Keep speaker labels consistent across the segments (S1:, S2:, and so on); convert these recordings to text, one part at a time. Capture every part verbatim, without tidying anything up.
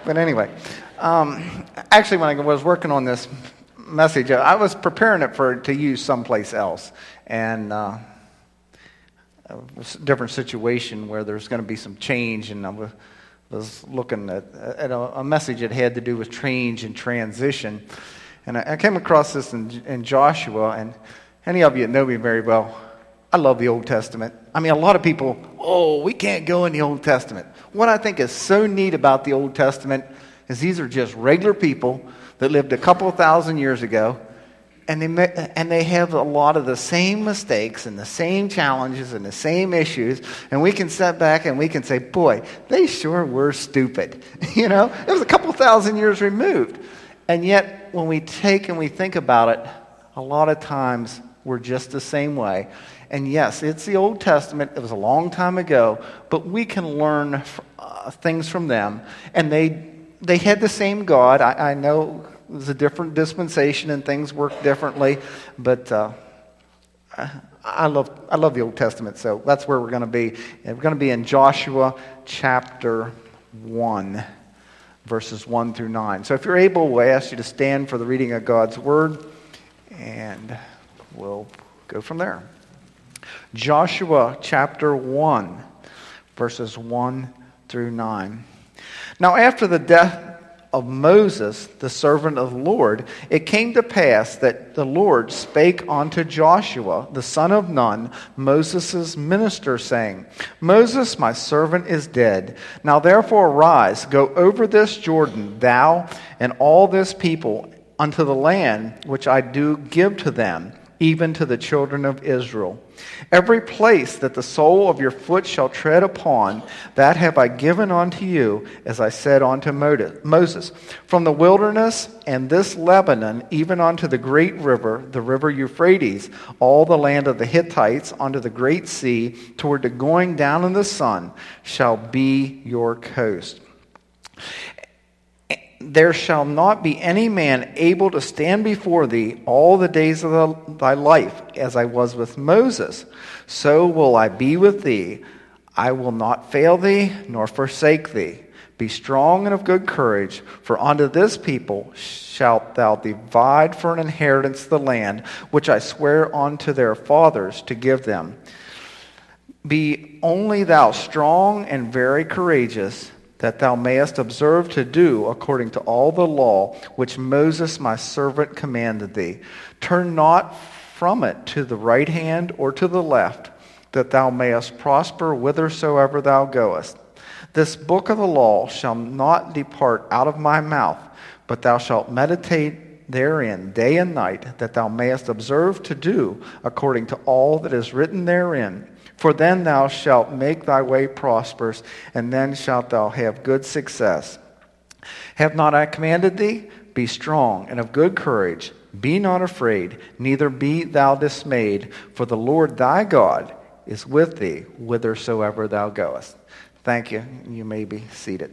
S1: But anyway, um, actually, when I was working on this message, I was preparing it for to use someplace else, and uh, a different situation where there's going to be some change, and I was, was looking at, at a, a message that had to do with change and transition, and I, I came across this in, in Joshua, and any of you that know me very well, I love the Old Testament. I mean, a lot of people, oh, we can't go in the Old Testament. What I think is so neat about the Old Testament is these are just regular people that lived a couple of thousand years ago, and they and they have a lot of the same mistakes and the same challenges and the same issues, and we can sit back and we can say, boy, they sure were stupid. You know, it was a couple thousand years removed. And yet, when we take and we think about it, a lot of times we're just the same way. And yes, it's the Old Testament. It was a long time ago, but we can learn uh, things from them. And they they had the same God. I, I know it was a different dispensation and things work differently, but uh, I love I love the Old Testament. So that's where we're going to be. And we're going to be in Joshua chapter one, verses one through nine. So if you're able, we'll ask you to stand for the reading of God's Word, and we'll go from there. Joshua chapter one, verses one through nine. Now after the death of Moses, the servant of the Lord, it came to pass that the Lord spake unto Joshua, the son of Nun, Moses' minister, saying, Moses, my servant, is dead. Now therefore arise, go over this Jordan, thou and all this people, unto the land which I do give to them, even to the children of Israel. Every place that the sole of your foot shall tread upon, that have I given unto you, as I said unto Moses. From the wilderness and this Lebanon, even unto the great river, the river Euphrates, all the land of the Hittites, unto the great sea, toward the going down of the sun, shall be your coast. There shall not be any man able to stand before thee all the days of the, thy life, as I was with Moses. So will I be with thee. I will not fail thee, nor forsake thee. Be strong and of good courage, for unto this people shalt thou divide for an inheritance the land, which I swear unto their fathers to give them. Be only thou strong and very courageous, that thou mayest observe to do according to all the law which Moses my servant commanded thee. Turn not from it to the right hand or to the left, that thou mayest prosper whithersoever thou goest. This book of the law shall not depart out of my mouth, but thou shalt meditate therein day and night, that thou mayest observe to do according to all that is written therein. For then thou shalt make thy way prosperous, and then shalt thou have good success. Have not I commanded thee? Be strong and of good courage. Be not afraid, neither be thou dismayed, for the Lord thy God is with thee whithersoever thou goest. Thank you. You may be seated.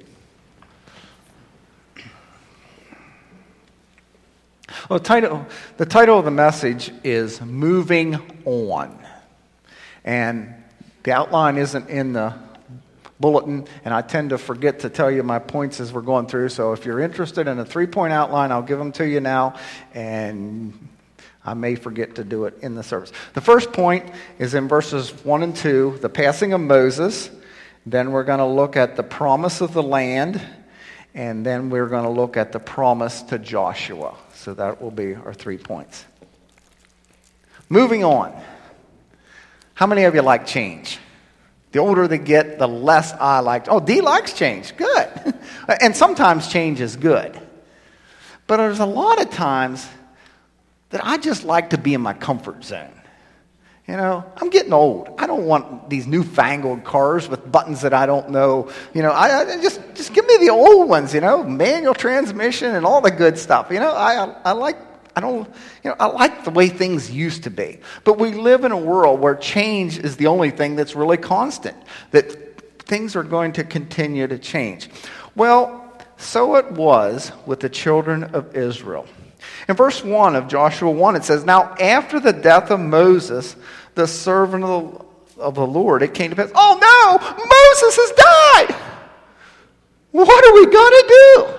S1: Well, the title, the title of the message is Moving On. And the outline isn't in the bulletin, and I tend to forget to tell you my points as we're going through. So if you're interested in a three-point outline, I'll give them to you now, and I may forget to do it in the service. The first point is in verses one and two, the passing of Moses. Then we're going to look at the promise of the land, and then we're going to look at the promise to Joshua. So that will be our three points. Moving on. How many of you like change? The older they get, the less I like. Oh, Dee likes change. Good. And sometimes change is good. But there's a lot of times that I just like to be in my comfort zone. You know, I'm getting old. I don't want these newfangled cars with buttons that I don't know. You know, I, I just just give me the old ones. You know, manual transmission and all the good stuff. You know, I I, I like. I don't, you know, I like the way things used to be. But we live in a world where change is the only thing that's really constant, that things are going to continue to change. Well, so it was with the children of Israel. In verse one of Joshua one, it says, Now after the death of Moses, the servant of the, of the Lord, it came to pass, oh no, Moses has died! What are we going to do?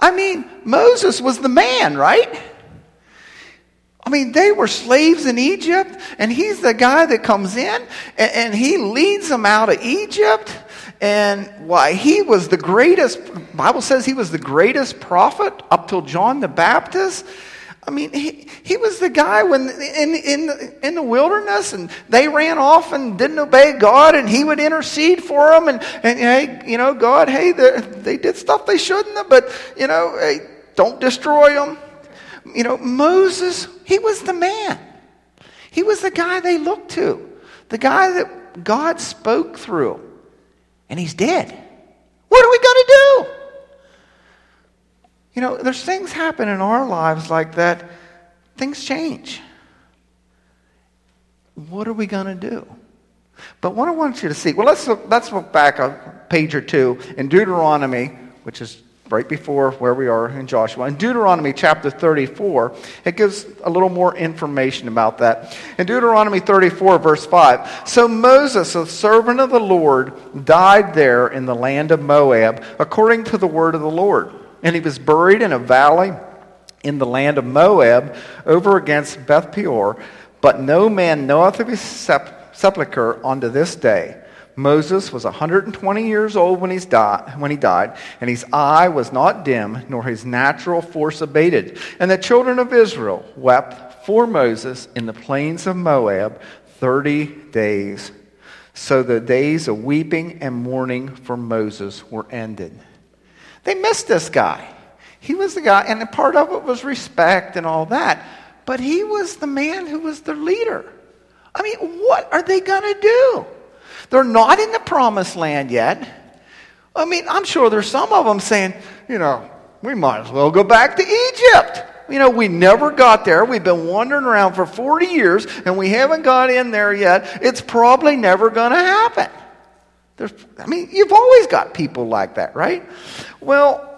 S1: I mean, Moses was the man, right? I mean, they were slaves in Egypt, and he's the guy that comes in, and, and he leads them out of Egypt. And why, he was the greatest, the Bible says he was the greatest prophet up till John the Baptist. I mean, he, he was the guy when in, in, in the wilderness, and they ran off and didn't obey God, and he would intercede for them, and, and hey, you know, God, hey, they did stuff they shouldn't have, but, you know, hey, don't destroy them. You know, Moses, he was the man. He was the guy they looked to, the guy that God spoke through. And he's dead. What are we going to do? You know, there's things happen in our lives like that. Things change. What are we going to do? But what I want you to see, well, let's look, let's look back a page or two in Deuteronomy, which is right before where we are in Joshua. In Deuteronomy chapter thirty-four, it gives a little more information about that. In Deuteronomy thirty-four, verse five, so Moses, a servant of the Lord, died there in the land of Moab, according to the word of the Lord. And he was buried in a valley in the land of Moab, over against Beth Peor. But no man knoweth of his sep- sepulchre unto this day. Moses was one hundred twenty years old when, he's died, when he died, and his eye was not dim, nor his natural force abated. And the children of Israel wept for Moses in the plains of Moab thirty days. So the days of weeping and mourning for Moses were ended. They missed this guy. He was the guy, and part of it was respect and all that. But he was the man who was their leader. I mean, what are they going to do? They're not in the promised land yet. I mean, I'm sure there's some of them saying, you know, we might as well go back to Egypt. You know, we never got there. We've been wandering around for forty years, and we haven't got in there yet. It's probably never going to happen. There's, I mean, you've always got people like that, right? Well,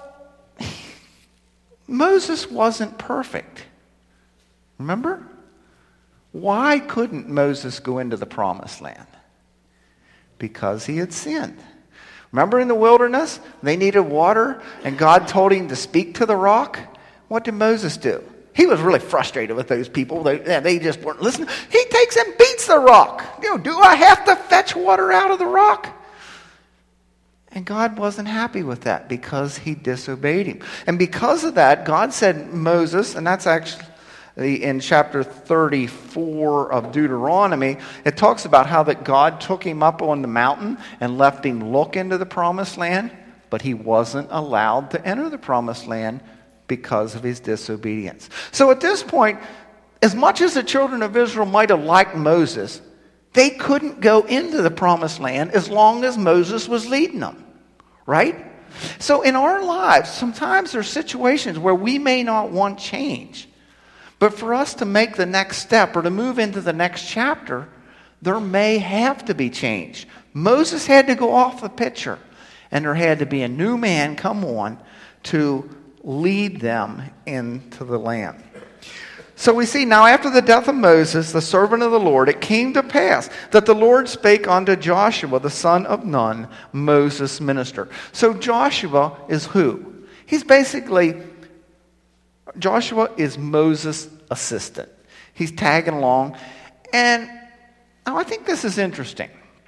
S1: Moses wasn't perfect. Remember? Why couldn't Moses go into the promised land? Because he had sinned. Remember in the wilderness, they needed water, and God told him to speak to the rock? What did Moses do? He was really frustrated with those people. They, they just weren't listening. He takes and beats the rock. You know, do I have to fetch water out of the rock? And God wasn't happy with that because he disobeyed him. And because of that, God said, Moses, and that's actually in chapter thirty-four of Deuteronomy, it talks about how that God took him up on the mountain and left him look into the promised land, but he wasn't allowed to enter the promised land because of his disobedience. So at this point, as much as the children of Israel might have liked Moses, they couldn't go into the promised land as long as Moses was leading them, right? So in our lives, sometimes there's situations where we may not want change. But for us to make the next step or to move into the next chapter, there may have to be change. Moses had to go off the picture, and there had to be a new man come on to lead them into the land. So we see now after the death of Moses, the servant of the Lord, it came to pass that the Lord spake unto Joshua, the son of Nun, Moses' minister. So Joshua is who? He's basically... Joshua is Moses' assistant. He's tagging along. And now I think this is interesting.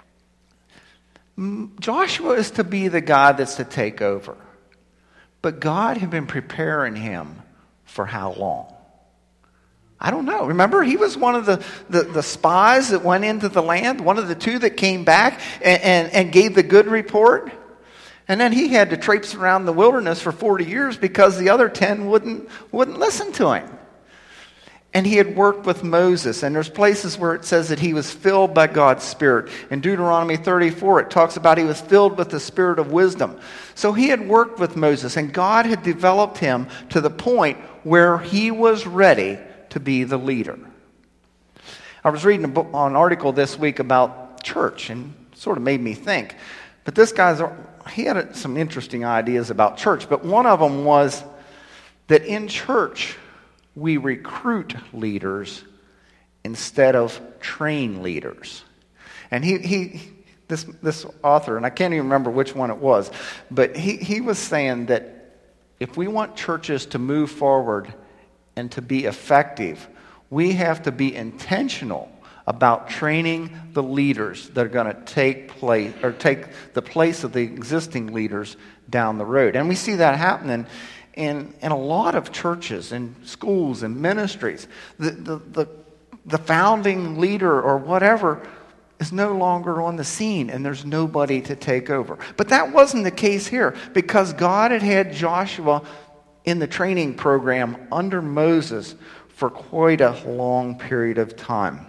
S1: Joshua is to be the guy that's to take over. But God had been preparing him for how long? I don't know. Remember, he was one of the, the, the spies that went into the land, one of the two that came back and, and, and gave the good report. And then he had to traipse around the wilderness for forty years because the other ten wouldn't, wouldn't listen to him. And he had worked with Moses. And there's places where it says that he was filled by God's Spirit. In Deuteronomy thirty-four, it talks about he was filled with the Spirit of wisdom. So he had worked with Moses, and God had developed him to the point where he was ready to be the leader. I was reading a book, an article this week about church, and it sort of made me think. But this guy's, he had some interesting ideas about church. But one of them was that in church, we recruit leaders instead of train leaders. And he, he this this author, and I can't even remember which one it was, but he, he was saying that if we want churches to move forward and to be effective, we have to be intentional about training the leaders that are going to take place or take the place of the existing leaders down the road. And we see that happening in, in a lot of churches and schools and ministries. The, the, the, the founding leader or whatever is no longer on the scene, and there's nobody to take over. But that wasn't the case here, because God had had Joshua in the training program under Moses for quite a long period of time.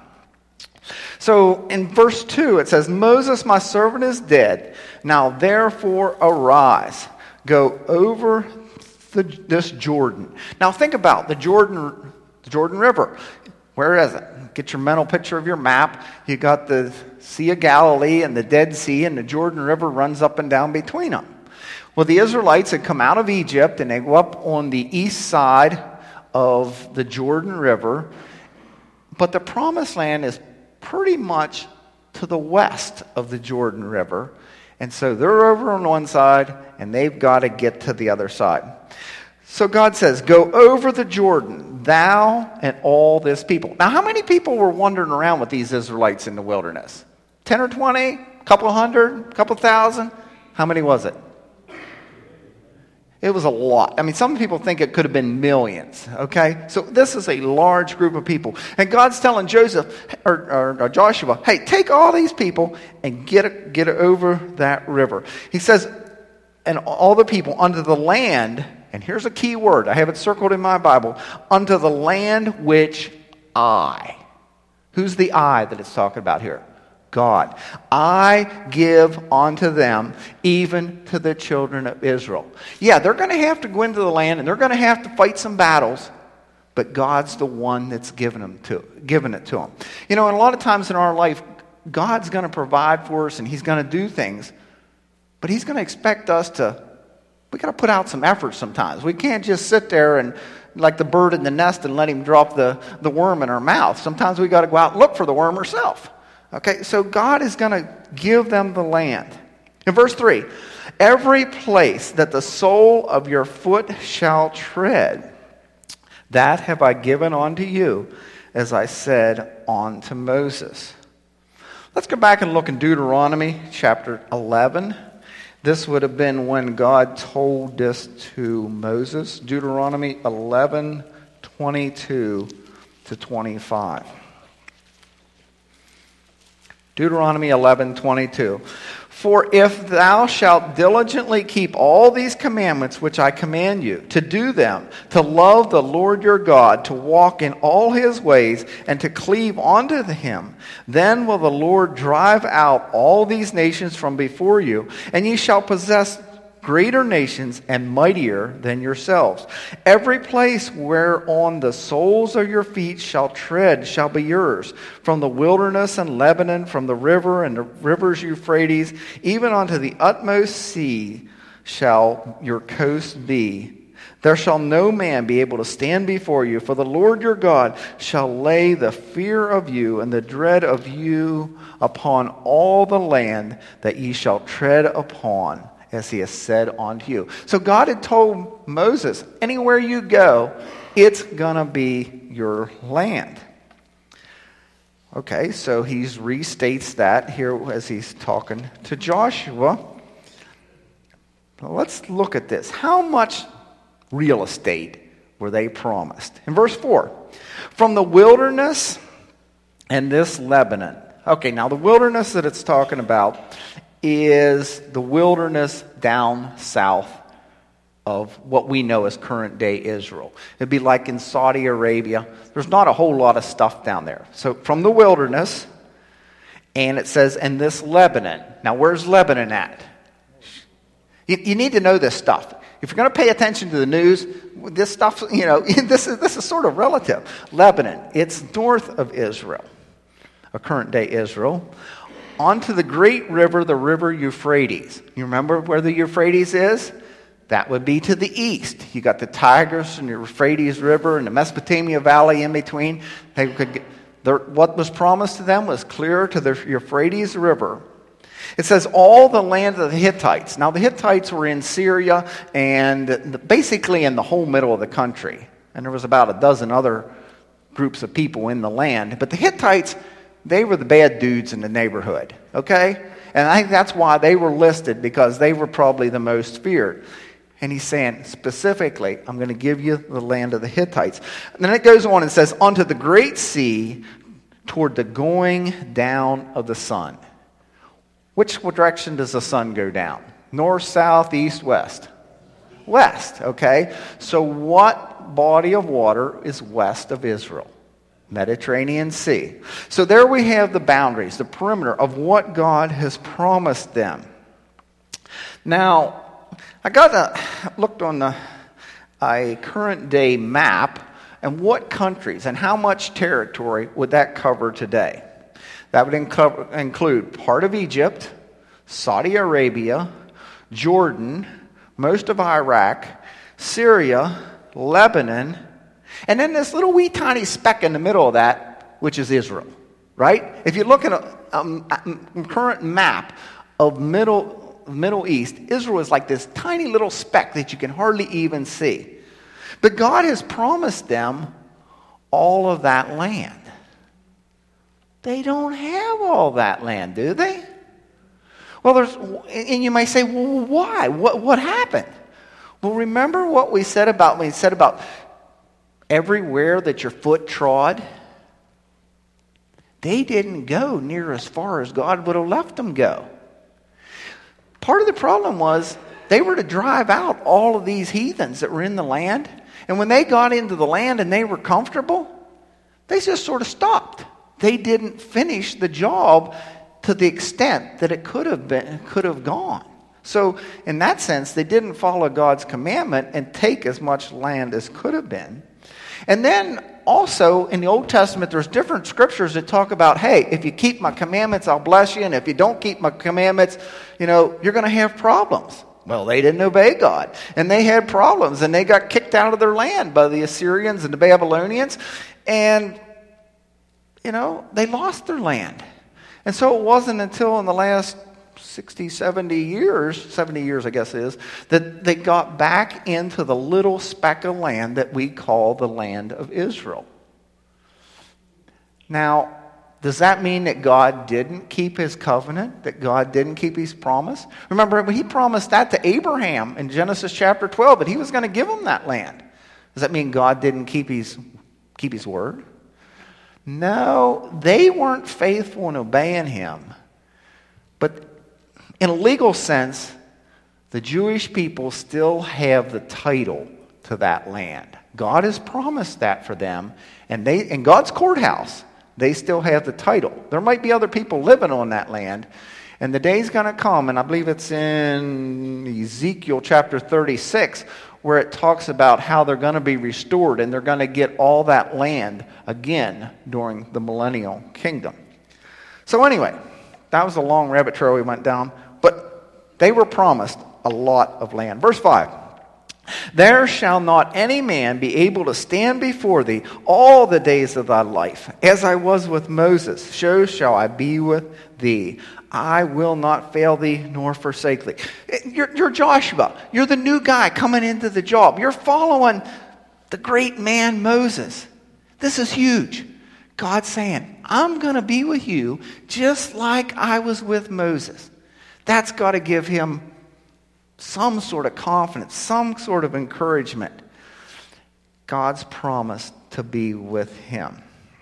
S1: So in verse two, it says, Moses, my servant, is dead. Now therefore arise, go over the, this Jordan. Now think about the Jordan, the Jordan River. Where is it? Get your mental picture of your map. You got the Sea of Galilee and the Dead Sea, and the Jordan River runs up and down between them. Well, the Israelites had come out of Egypt, and they go up on the east side of the Jordan River. But the Promised Land is pretty much to the west of the Jordan River. And so they're over on one side, and they've got to get to the other side. So God says, go over the Jordan, thou and all this people. Now, how many people were wandering around with these Israelites in the wilderness? Ten or twenty? A couple hundred? A couple thousand? How many was it? It was a lot. I mean, some people think it could have been millions, okay? So this is a large group of people. And God's telling Joseph, or, or, or Joshua, hey, take all these people and get, get over that river. He says, and all the people under the land, and here's a key word, I have it circled in my Bible, unto the land which I. Who's the I that it's talking about here? God. I give unto them, even to the children of Israel. Yeah, they're going to have to go into the land, and they're going to have to fight some battles, but God's the one that's given them to, giving it to them. You know, and a lot of times in our life, God's going to provide for us, and He's going to do things, but He's going to expect us to, we got to put out some effort sometimes. We can't just sit there and like the bird in the nest and let Him drop the, the worm in our mouth. Sometimes we got to go out and look for the worm ourselves. Okay, so God is going to give them the land. In verse three, every place that the sole of your foot shall tread, that have I given unto you, as I said unto Moses. Let's go back and look in Deuteronomy chapter eleven. This would have been when God told this to Moses. Deuteronomy eleven, twenty-two to twenty-five. Deuteronomy eleven, twenty-two. For if thou shalt diligently keep all these commandments which I command you, to do them, to love the Lord your God, to walk in all His ways, and to cleave unto Him, then will the Lord drive out all these nations from before you, and ye shall possess greater nations and mightier than yourselves. Every place whereon the soles of your feet shall tread shall be yours, from the wilderness and Lebanon, from the river and the rivers Euphrates, even unto the utmost sea shall your coast be. There shall no man be able to stand before you, for the Lord your God shall lay the fear of you and the dread of you upon all the land that ye shall tread upon, as He has said unto you. So God had told Moses, anywhere you go, it's going to be your land. Okay, so he restates that here as he's talking to Joshua. Now let's look at this. How much real estate were they promised? In verse four, from the wilderness and this Lebanon. Okay, now the wilderness that it's talking about is the wilderness down south of what we know as current day Israel. It'd be like in Saudi Arabia. There's not a whole lot of stuff down there. So from the wilderness, and it says, and this Lebanon. Now where's Lebanon at? You, you need to know this stuff. If you're going to pay attention to the news, this stuff, you know, this is, this is sort of relative. Lebanon, it's north of Israel, a current day Israel. Onto the great river, the river Euphrates. You remember where the Euphrates is? That would be to the east. You got the Tigris and the Euphrates River and the Mesopotamia Valley in between. They could get, what was promised to them was clear to the Euphrates River. It says all the land of the Hittites. Now the Hittites were in Syria and basically in the whole middle of the country. And there was about a dozen other groups of people in the land. But the Hittites, they were the bad dudes in the neighborhood, okay? And I think that's why they were listed, because they were probably the most feared. And he's saying specifically, I'm going to give you the land of the Hittites. And then it goes on and says, unto the great sea, toward the going down of the sun. Which direction does the sun go down? North, south, east, west? West, okay? So what body of water is west of Israel? Mediterranean Sea. So there we have the boundaries, the perimeter of what God has promised them. Now, I got a, looked on the, a current day map, and what countries and how much territory would that cover today? That would inco- include part of Egypt, Saudi Arabia, Jordan, most of Iraq, Syria, Lebanon, and then this little wee tiny speck in the middle of that, which is Israel, right? If you look at a, a, a current map of Middle Middle East, Israel is like this tiny little speck that you can hardly even see. But God has promised them all of that land. They don't have all that land, do they? Well, there's, and you may say, well, why? What, what happened? Well, remember what we said about, we said about everywhere that your foot trod? They didn't go near as far as God would have left them go. Part of the problem was they were to drive out all of these heathens that were in the land. And when they got into the land and they were comfortable, they just sort of stopped. They didn't finish the job to the extent that it could have been, could have gone. So in that sense, they didn't follow God's commandment and take as much land as could have been. And then also in the Old Testament, there's different scriptures that talk about, hey, if you keep my commandments, I'll bless you. And if you don't keep my commandments, you know, you're going to have problems. Well, they didn't obey God. And they had problems. And they got kicked out of their land by the Assyrians and the Babylonians. And, you know, they lost their land. And so it wasn't until in the last sixty, seventy years, seventy years I guess it is, that they got back into the little speck of land that we call the land of Israel. Now, does that mean that God didn't keep his covenant? That God didn't keep his promise? Remember, when he promised that to Abraham in Genesis chapter twelve, that he was going to give him that land. Does that mean God didn't keep his, keep his word? No, they weren't faithful in obeying him. But in a legal sense, the Jewish people still have the title to that land. God has promised that for them, and they in God's courthouse, they still have the title. There might be other people living on that land, and the day's going to come, and I believe it's in Ezekiel chapter thirty-six, where it talks about how they're going to be restored, and they're going to get all that land again during the millennial kingdom. So anyway, that was a long rabbit trail we went down. But they were promised a lot of land. Verse five. There shall not any man be able to stand before thee all the days of thy life. As I was with Moses, so shall I be with thee. I will not fail thee nor forsake thee. You're, you're Joshua. You're the new guy coming into the job. You're following the great man Moses. This is huge. God's saying, I'm going to be with you just like I was with Moses. That's got to give him some sort of confidence, some sort of encouragement. God's promise to be with him.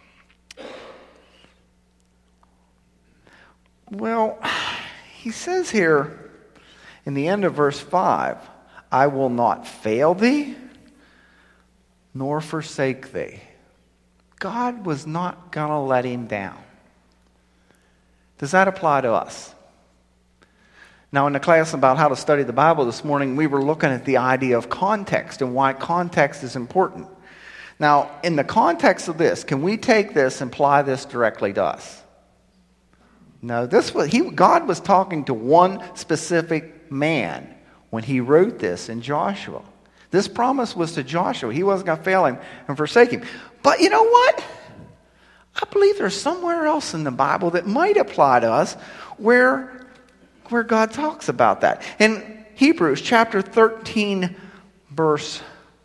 S1: Well, he says here in the end of verse five, I will not fail thee nor forsake thee. God was not going to let him down. Does that apply to us? Now, in the class about how to study the Bible this morning, we were looking at the idea of context and why context is important. Now, in the context of this, can we take this and apply this directly to us? No, this was he. God was talking to one specific man when he wrote this in Joshua. This promise was to Joshua. He wasn't going to fail him and forsake him. But you know what? I believe there's somewhere else in the Bible that might apply to us where where God talks about that. In Hebrews chapter thirteen, verse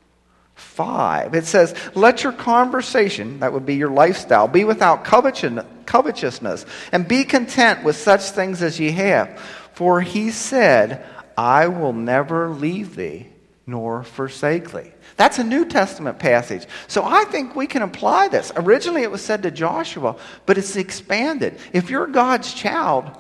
S1: five, it says, let your conversation, that would be your lifestyle, be without covetousness, and be content with such things as ye have. For he said, I will never leave thee nor forsake thee. That's a New Testament passage. So I think we can apply this. Originally it was said to Joshua, but it's expanded. If you're God's child,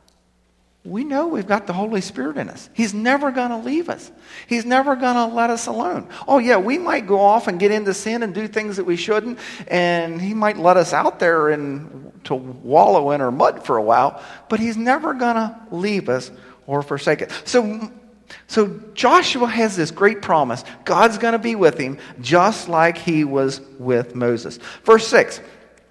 S1: we know we've got the Holy Spirit in us. He's never going to leave us. He's never going to let us alone. Oh yeah, we might go off and get into sin and do things that we shouldn't, and he might let us out there and to wallow in our mud for a while, but he's never going to leave us or forsake it. So, so Joshua has this great promise. God's going to be with him just like he was with Moses. Verse six.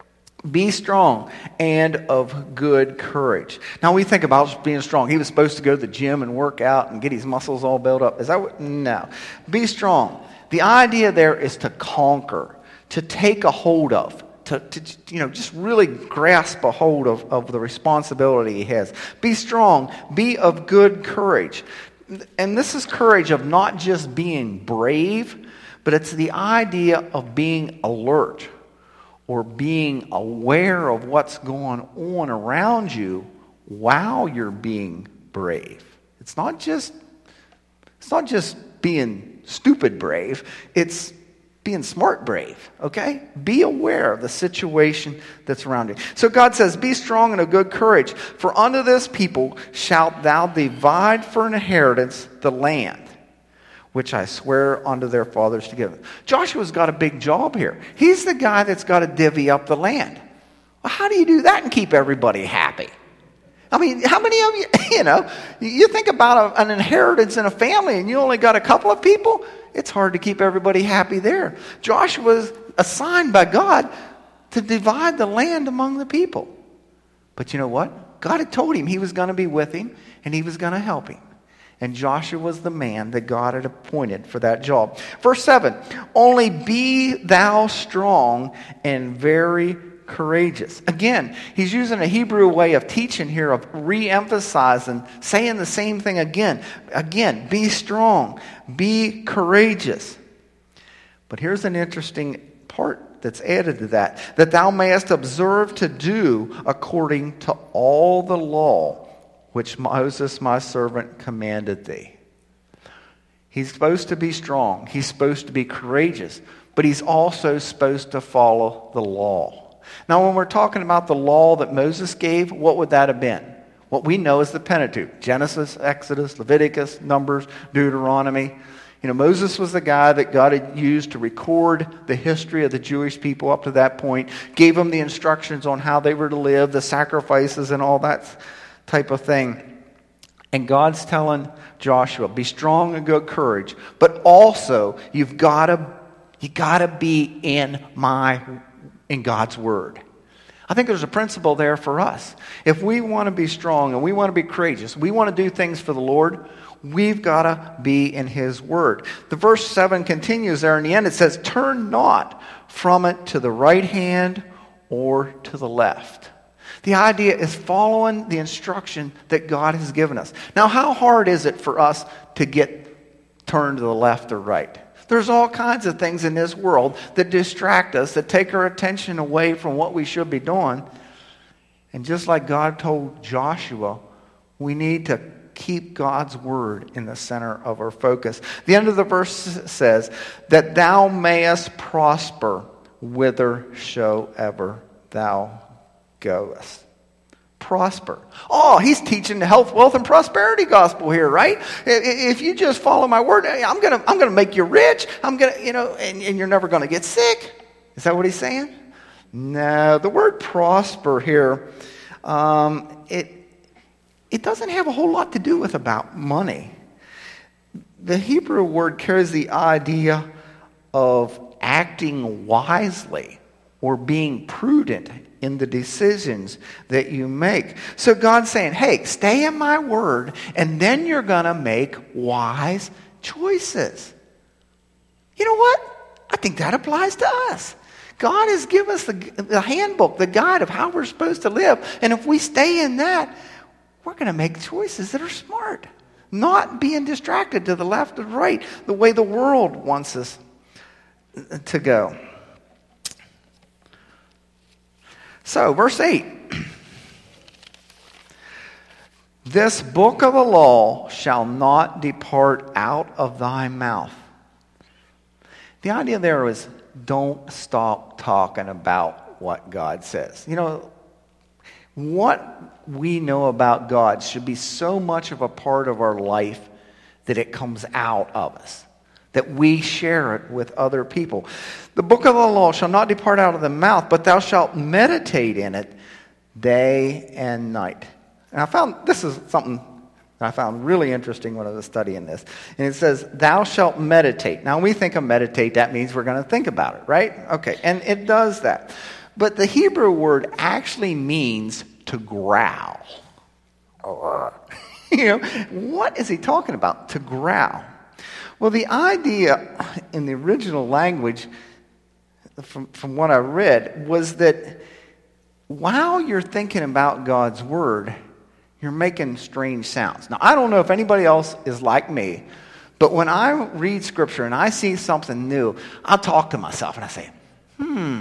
S1: Be strong and of good courage. Now we think about being strong. He was supposed to go to the gym and work out and get his muscles all built up. Is that what? No. Be strong. The idea there is to conquer, to take a hold of, to, to you know, just really grasp a hold of, of the responsibility he has. Be strong. Be of good courage. And this is courage of not just being brave, but it's the idea of being alert, or being aware of what's going on around you while you're being brave. It's not just it's not just being stupid brave, it's being smart brave, okay? Be aware of the situation that's around you. So God says, be strong and of good courage, for unto this people shalt thou divide for an inheritance the land which I swear unto their fathers to give them. Joshua's got a big job here. He's the guy that's got to divvy up the land. Well, how do you do that and keep everybody happy? I mean, how many of you, you know, you think about a, an inheritance in a family and you only got a couple of people, it's hard to keep everybody happy there. Joshua's assigned by God to divide the land among the people. But you know what? God had told him he was going to be with him and he was going to help him. And Joshua was the man that God had appointed for that job. Verse seven, only be thou strong and very courageous. Again, he's using a Hebrew way of teaching here, of re-emphasizing, saying the same thing again. Again, be strong, be courageous. But here's an interesting part that's added to that, that thou mayest observe to do according to all the law which Moses my servant commanded thee. He's supposed to be strong. He's supposed to be courageous. But he's also supposed to follow the law. Now when we're talking about the law that Moses gave, what would that have been? What we know is the Pentateuch. Genesis, Exodus, Leviticus, Numbers, Deuteronomy. You know, Moses was the guy that God had used to record the history of the Jewish people up to that point. Gave them the instructions on how they were to live, the sacrifices and all that type of thing. And God's telling Joshua, be strong and good courage, but also you've got to you got to be in my in God's word. I think there's a principle there for us. If we want to be strong and we want to be courageous, we want to do things for the Lord, we've got to be in his word. The verse seven continues there in the end. It says, turn not from it to the right hand or to the left. The idea is following the instruction that God has given us. Now, how hard is it for us to get turned to the left or right? There's all kinds of things in this world that distract us, that take our attention away from what we should be doing. And just like God told Joshua, we need to keep God's word in the center of our focus. The end of the verse says, that thou mayest prosper whithersoever thou goest. Prosper. Oh, he's teaching the health, wealth, and prosperity gospel here, right? If you just follow my word, I'm gonna, I'm gonna make you rich. I'm gonna, you know, and, and you're never gonna get sick. Is that what he's saying? No, the word prosper here, um, it it doesn't have a whole lot to do with about money. The Hebrew word carries the idea of acting wisely or being prudent in the decisions that you make. So God's saying, hey, stay in my word, and then you're going to make wise choices. You know what? I think that applies to us. God has given us the, the handbook, the guide of how we're supposed to live. And if we stay in that, we're going to make choices that are smart, not being distracted to the left or right the way the world wants us to go. So, verse eight. This book of the law shall not depart out of thy mouth. The idea there was don't stop talking about what God says. You know, what we know about God should be so much of a part of our life that it comes out of us, that we share it with other people. The book of the law shall not depart out of the mouth, but thou shalt meditate in it day and night. And I found, this is something that I found really interesting when I was studying this. And it says, thou shalt meditate. Now, when we think of meditate, that means we're going to think about it, right? Okay, and it does that. But the Hebrew word actually means to growl. You know, what is he talking about? To growl. Well, the idea in the original language, from, from what I read, was that while you're thinking about God's word, you're making strange sounds. Now, I don't know if anybody else is like me, but when I read Scripture and I see something new, I'll talk to myself and I say, hmm,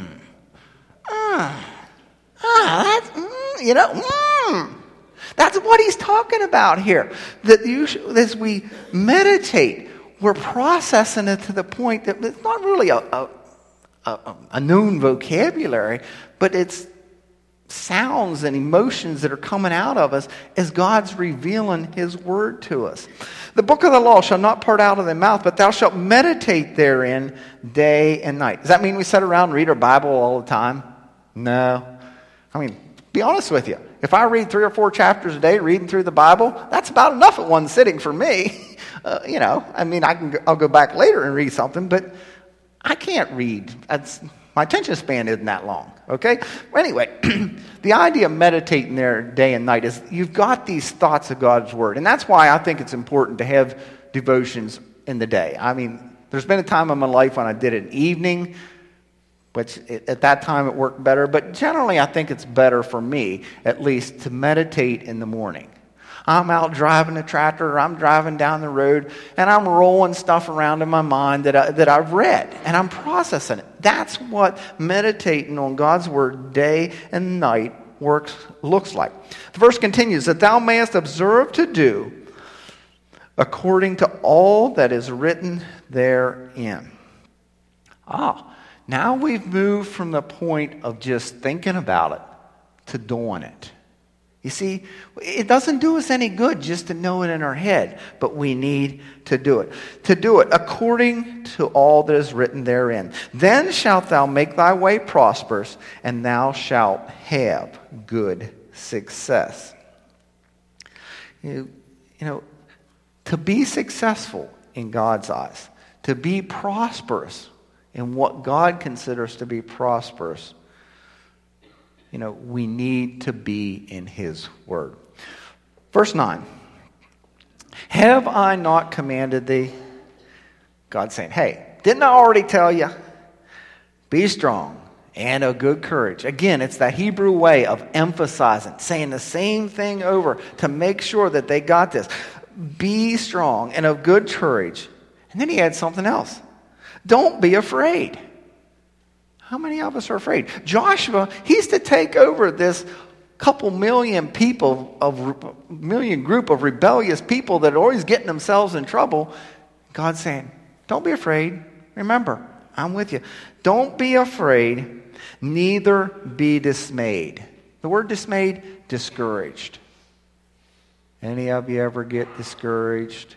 S1: ah, ah that's, mm, you know, mm. That's what he's talking about here. That you, as we meditate, we're processing it to the point that it's not really a, a, a, a known vocabulary, but it's sounds and emotions that are coming out of us as God's revealing his word to us. The book of the law shall not part out of thy mouth, but thou shalt meditate therein day and night. Does that mean we sit around and read our Bible all the time? No. I mean, be honest with you. If I read three or four chapters a day reading through the Bible, that's about enough at one sitting for me. Uh, you know, I mean, I can go, I'll go back later and read something, but I can't read. That's, my attention span isn't that long, okay? Anyway, the idea of meditating there day and night is you've got these thoughts of God's word, and that's why I think it's important to have devotions in the day. I mean, there's been a time in my life when I did it in the evening, which at that time it worked better, but generally I think it's better for me, at least, to meditate in the morning. I'm out driving a tractor, or I'm driving down the road, and I'm rolling stuff around in my mind that, I, that I've read, and I'm processing it. That's what meditating on God's word day and night works looks like. The verse continues, that thou mayest observe to do according to all that is written therein. Ah, now we've moved from the point of just thinking about it to doing it. You see, it doesn't do us any good just to know it in our head, but we need to do it. To do it according to all that is written therein. Then shalt thou make thy way prosperous, and thou shalt have good success. You, you know, to be successful in God's eyes, to be prosperous in what God considers to be prosperous, you know, we need to be in his word. Verse nine. Have I not commanded thee? God saying, hey, didn't I already tell you? Be strong and of good courage. Again, it's that Hebrew way of emphasizing, saying the same thing over to make sure that they got this. Be strong and of good courage. And then he adds something else. Don't be afraid. How many of us are afraid? Joshua, he's to take over this couple million people, of million group of rebellious people that are always getting themselves in trouble. God's saying, don't be afraid. Remember, I'm with you. Don't be afraid, neither be dismayed. The word dismayed, discouraged. Any of you ever get discouraged?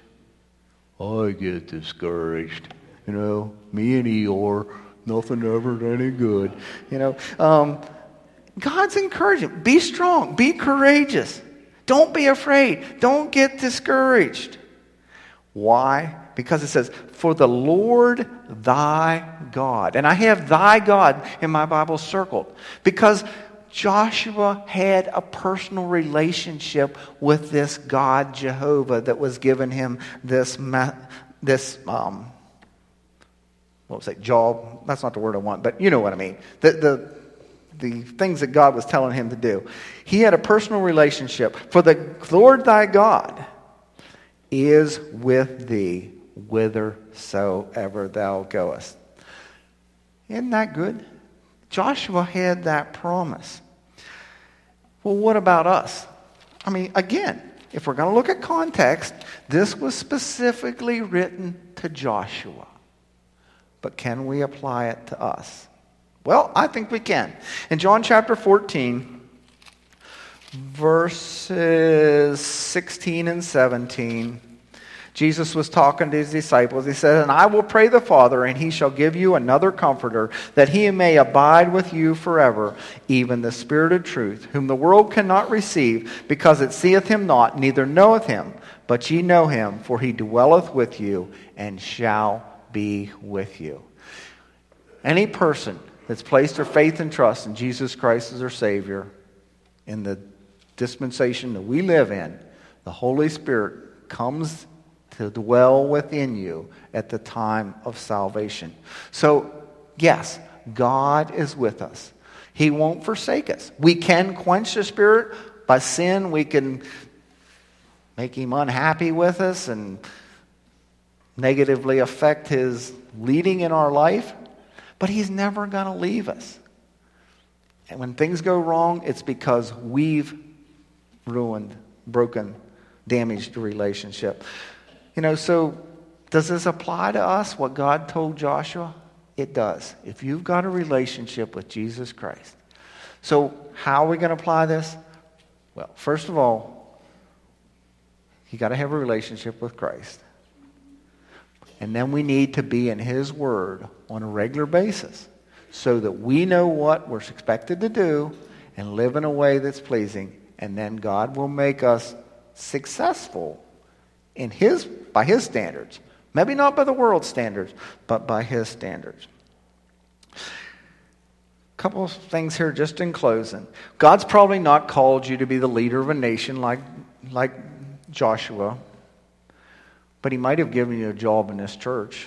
S1: I get discouraged. You know, me and Eeyore. Nothing ever any good. You know, um, God's encouraging. Be strong. Be courageous. Don't be afraid. Don't get discouraged. Why? Because it says, for the Lord thy God. And I have thy God in my Bible circled. Because Joshua had a personal relationship with this God, Jehovah, that was giving him this, this um what was it, jaw, that's not the word I want, but you know what I mean. The, the, the things that God was telling him to do. He had a personal relationship. For the Lord thy God is with thee whithersoever thou goest. Isn't that good? Joshua had that promise. Well, what about us? I mean, again, if we're going to look at context, this was specifically written to Joshua. But can we apply it to us? Well, I think we can. In John chapter fourteen, verses sixteen and seventeen, Jesus was talking to his disciples. He said, "And I will pray the Father, and he shall give you another comforter, that he may abide with you forever, even the Spirit of truth, whom the world cannot receive, because it seeth him not, neither knoweth him. But ye know him, for he dwelleth with you, and shall be with you." Any person that's placed their faith and trust in Jesus Christ as their Savior, in the dispensation that we live in, the Holy Spirit comes to dwell within you at the time of salvation. So, yes, God is with us. He won't forsake us. We can quench the Spirit by sin. We can make him unhappy with us and negatively affect his leading in our life. But he's never going to leave us. And when things go wrong, it's because we've ruined, broken, damaged the relationship. You know, so does this apply to us, what God told Joshua? It does. If you've got a relationship with Jesus Christ. So how are we going to apply this? Well, first of all, you got to have a relationship with Christ. And then we need to be in his word on a regular basis so that we know what we're expected to do and live in a way that's pleasing. And then God will make us successful in his, by his standards. Maybe not by the world's standards, but by his standards. A couple of things here just in closing. God's probably not called you to be the leader of a nation like, like Joshua. But he might have given you a job in this church.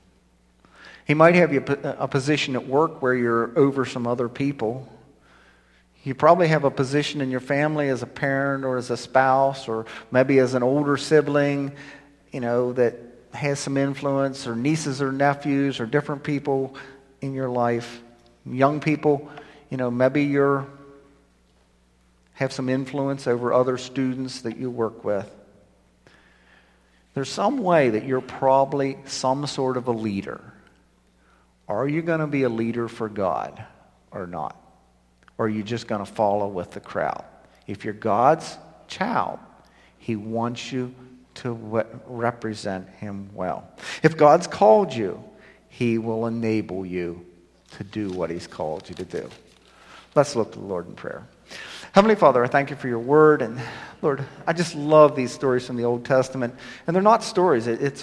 S1: He might have you a position at work where you're over some other people. You probably have a position in your family as a parent or as a spouse or maybe as an older sibling, you know, that has some influence, or nieces or nephews or different people in your life. Young people, you know, maybe you're have some influence over other students that you work with. There's some way that you're probably some sort of a leader. Are you going to be a leader for God or not? Or are you just going to follow with the crowd? If you're God's child, he wants you to re- represent him well. If God's called you, he will enable you to do what he's called you to do. Let's look to the Lord in prayer. Heavenly Father, I thank you for your word. And Lord, I just love these stories from the Old Testament. And they're not stories. It's